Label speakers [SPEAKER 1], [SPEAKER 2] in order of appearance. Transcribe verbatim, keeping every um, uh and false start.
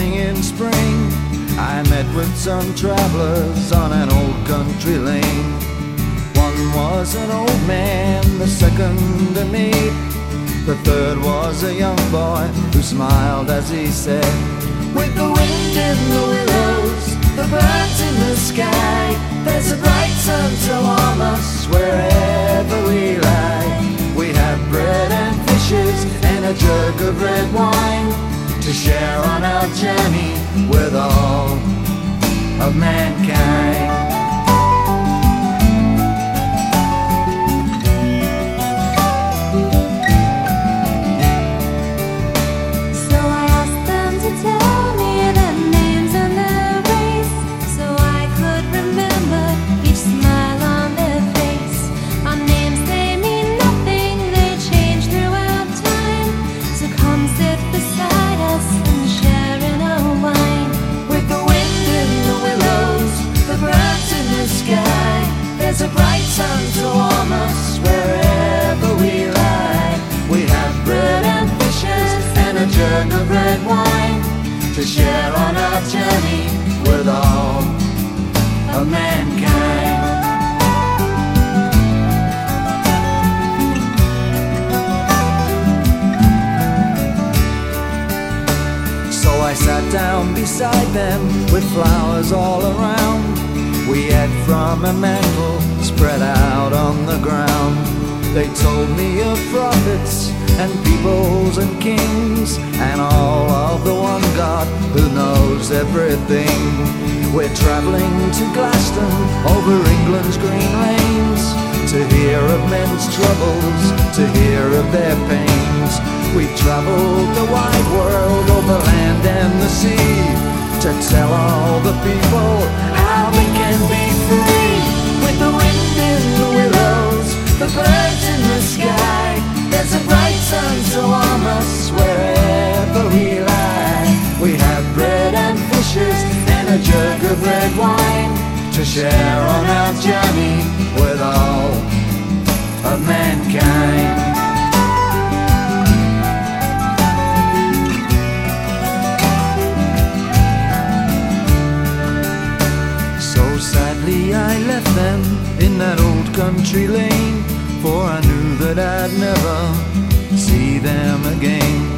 [SPEAKER 1] morning in spring, I met with some travelers on an old country lane. One was an old man, the second a maid, the third was a young boy who smiled as he said, with the wind in the willows, the birds in the sky, there's a bright sun to warm us wherever we lie. We have bread and fishes and a jug of red wine to share on our journey with all of mankind. There's a bright sun to warm us wherever we lie. We have bread and fishes and a jug of red wine to share on our journey with all of mankind. So I sat down beside them with flowers all around. We ate from a mantle spread out on the ground. They told me of prophets and peoples and kings, and all of the one God who knows everything. We're travelling to Glaston over England's green lanes, to hear of men's troubles, to hear of their pains. We've travelled the wide world over land and the sea, to tell all the people how they can be free. With the wind in the willows, the birds in the sky, there's a bright sun to warm us wherever we lie. We have bread and fishes and a jug of red wine to share on our journey with all of mankind. Sadly I left them in that old country lane, for I knew that I'd never see them again.